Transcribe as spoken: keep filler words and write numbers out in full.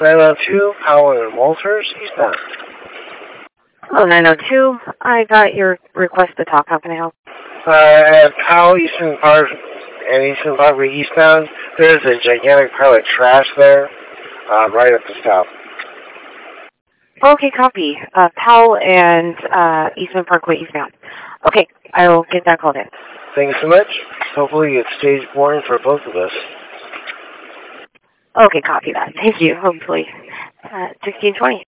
nine oh two, Powell and Walters, eastbound. Oh, nine oh two. I got your request to talk. How can I help? Uh, at Powell, Eastern Park, and Eastern Parkway eastbound, there's a gigantic pile of trash there, uh, right at the stop. Okay, copy. Uh, Powell and uh, Eastman Parkway eastbound. Okay, I will get that called in. Thank you so much. Hopefully it's stage warning for both of us. Okay, copy that. Thank you. Hopefully. Uh, sixteen twenty.